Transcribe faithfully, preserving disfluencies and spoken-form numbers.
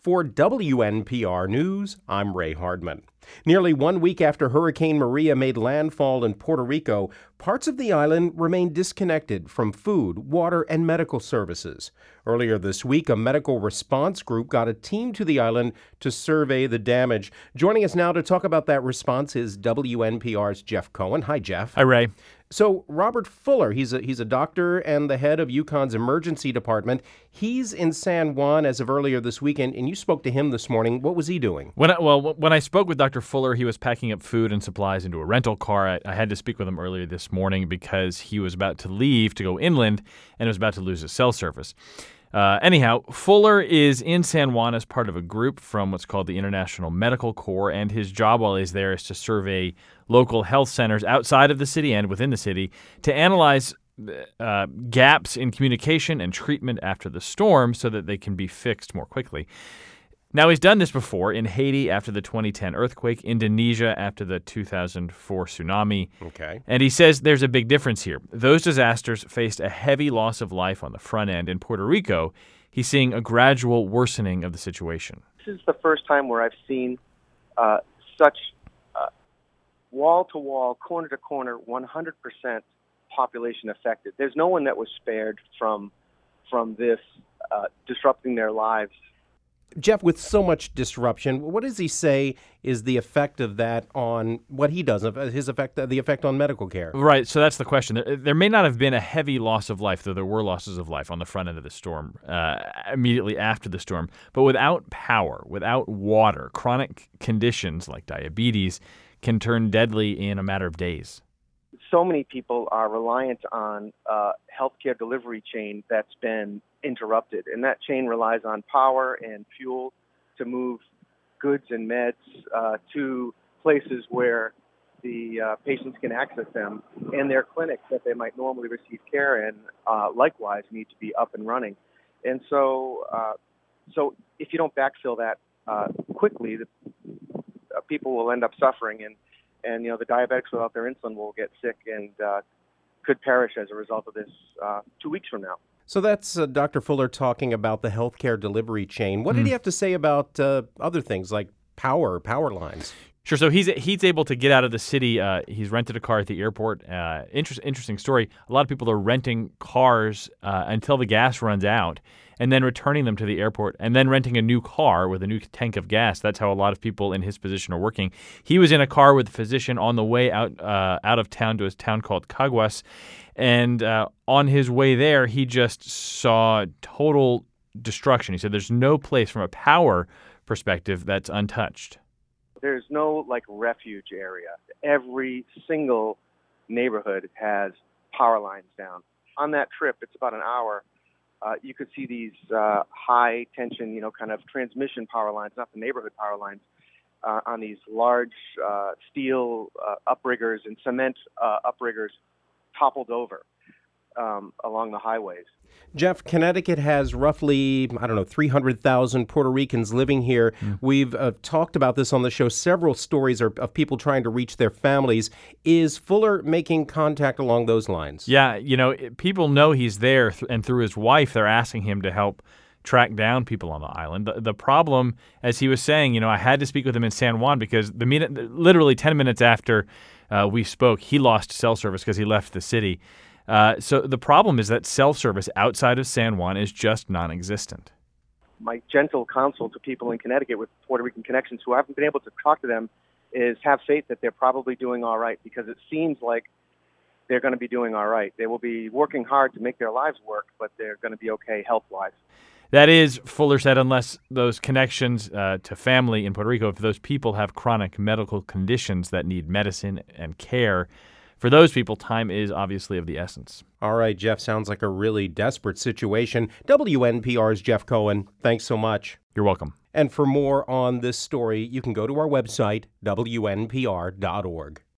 For W N P R News, I'm Ray Hardman. Nearly one week after Hurricane Maria made landfall in Puerto Rico, parts of the island remain disconnected from food, water, and medical services. Earlier this week, a medical response group got a team to the island to survey the damage. Joining us now to talk about that response is W N P R's Jeff Cohen. Hi, Jeff. Hi, Ray. So Robert Fuller, he's a he's a doctor and the head of UConn's emergency department. He's in San Juan as of earlier this weekend, and you spoke to him this morning. What was he doing? When I, well, when I spoke with Doctor Fuller, he was packing up food and supplies into a rental car. I, I had to speak with him earlier this morning because he was about to leave to go inland and was about to lose his cell service. Uh, anyhow, Fuller is in San Juan as part of a group from what's called the International Medical Corps, and his job while he's there is to survey local health centers outside of the city and within the city to analyze uh, gaps in communication and treatment after the storm so that they can be fixed more quickly. Now, he's done this before in Haiti after the twenty ten earthquake, Indonesia after the two thousand four tsunami. Okay. And he says there's a big difference here. Those disasters faced a heavy loss of life on the front end. In Puerto Rico, he's seeing a gradual worsening of the situation. This is the first time where I've seen uh, such uh, wall-to-wall, corner-to-corner, one hundred percent population affected. There's no one that was spared from, from this uh, disrupting their lives. Jeff, with so much disruption, what does he say is the effect of that on what he does, his effect, the effect on medical care? Right, so that's the question. There, there may not have been a heavy loss of life, though there were losses of life on the front end of the storm, uh, immediately after the storm. But without power, without water, chronic conditions like diabetes can turn deadly in a matter of days. So many people are reliant on a healthcare delivery chain that's been interrupted, and that chain relies on power and fuel to move goods and meds uh, to places where the uh, patients can access them, and their clinics that they might normally receive care in uh, likewise need to be up and running. And so, uh, so if you don't backfill that uh, quickly, the, uh, people will end up suffering, and And, you know, the diabetics without their insulin will get sick and uh, could perish as a result of this uh, two weeks from now. So that's uh, Doctor Fuller talking about the healthcare delivery chain. What Mm. did he have to say about uh, other things like power, power lines? Sure. So he's he's able to get out of the city. Uh, he's rented a car at the airport. Uh, interest, interesting story. A lot of people are renting cars uh, until the gas runs out and then returning them to the airport and then renting a new car with a new tank of gas. That's how a lot of people in his position are working. He was in a car with a physician on the way out uh, out of town to a town called Caguas. And uh, on his way there, he just saw total destruction. He said there's no place from a power perspective that's untouched. There's no, like, refuge area. Every single neighborhood has power lines down. On that trip, it's about an hour, uh, you could see these uh, high-tension, you know, kind of transmission power lines, not the neighborhood power lines, uh, on these large uh, steel uh, upriggers and cement uh, upriggers toppled over um, along the highways. Jeff, Connecticut has roughly, I don't know, three hundred thousand Puerto Ricans living here. Mm. We've uh, talked about this on the show. Several stories are, of people trying to reach their families. Is Fuller making contact along those lines? Yeah, you know, people know he's there, th- and through his wife, they're asking him to help track down people on the island. The, the problem, as he was saying, you know, I had to speak with him in San Juan because the minute, literally ten minutes after uh, we spoke, he lost cell service because he left the city. Uh, so the problem is that cell service outside of San Juan is just non-existent. My gentle counsel to people in Connecticut with Puerto Rican connections who haven't been able to talk to them is have faith that they're probably doing all right, because it seems like they're going to be doing all right. They will be working hard to make their lives work, but they're going to be okay health-wise. That is, Fuller said, unless those connections uh, to family in Puerto Rico, if those people have chronic medical conditions that need medicine and care, for those people, time is obviously of the essence. All right, Jeff, sounds like a really desperate situation. W N P R's Jeff Cohen, thanks so much. You're welcome. And for more on this story, you can go to our website, W N P R dot org.